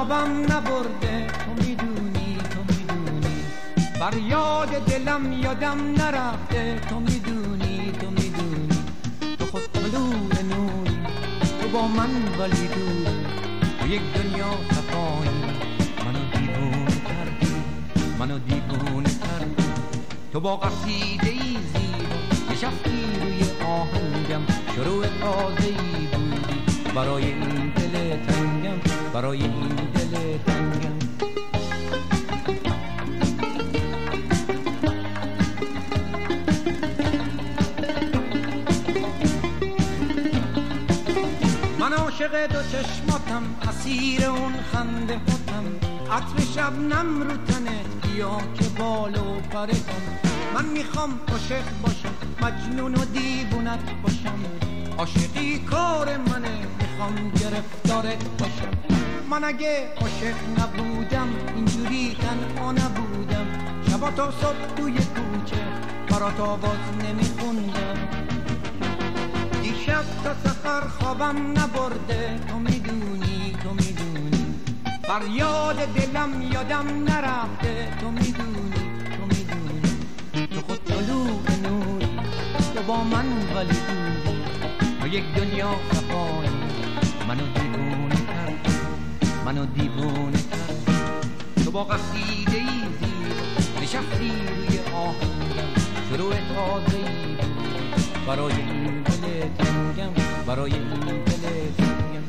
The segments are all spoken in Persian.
خوابم نبرده، تو میدونی تو میدونی، فریاد دلم یادم نرفته، تو میدونی تو میدونی، تو خود بلور نوری، تو با من ولی دوری، تو یک دنیا صفایی، منو دیوونه کردی، منو دیوونه کردی. تو با قصیده ای زیبا نشستی روی آهنگم، شروع تازه‌ای بودی برای این دل تنگم، برای این دل تنگم. من عاشق دو چشماتم، اسیر اون خنده هاتم، عطر شبنم رو تنت بیا که بال و پرتم. من میخوام عاشق باشم، مجنون و دیوونت باشم، عاشقی کار منه، میخوام گرفتارت باشم. من اگه عاشق نبودم اینجوری تنها نبودم، شبا تا صبح توی کوچه برات آواز نمیخوندم. دیشب تا سحر خوابم نبرده، تو میدونی تو میدونی، فریاد دلم یادم نرفته، تو میدونی تو میدونی، تو خود طلوع نوری، تو با من ولی دوری، تو یک دنیا صفایی، منو دیوونه کردی، منو دیوونه کردی. تو با قصیده ای زیبا نشستی روی آهنگم، شروع تازه‌ای بود برای این دل تنگم، برای این دل تنگم.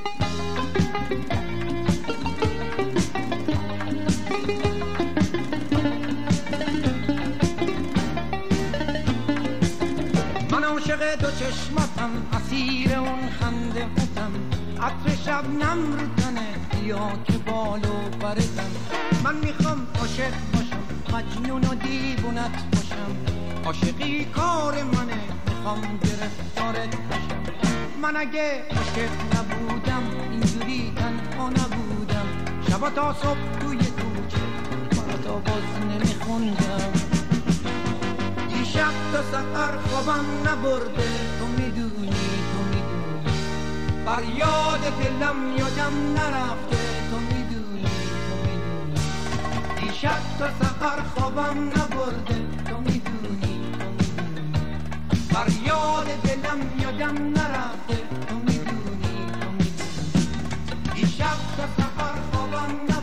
من عاشق دو چشماتم، اسیر اون خنده هاتم، عطر شبنم رو تنت بیا که بال و پرتم. من میخوام عاشق باشم، مجنون و دیوونت باشم، عاشقی کار منه، میخوام گرفتارت باشم. من اگه عاشق نبودم اینجوری تنها نبودم، شبا تا صبح توی کوچه برات آواز نمیخوندم. دیشب تا سحر خوابم نبرده، تو میدونی تو میدونی، فریاد دلم یادم نرفته، تو میدونی تو میدونی. دیشب تا سحر خوابم نبرده، تو میدونی تو میدونی، فریاد دلم یادم نرفته، تو میدونی تو میدونی. دیشب تا سحر خوابم نبرده.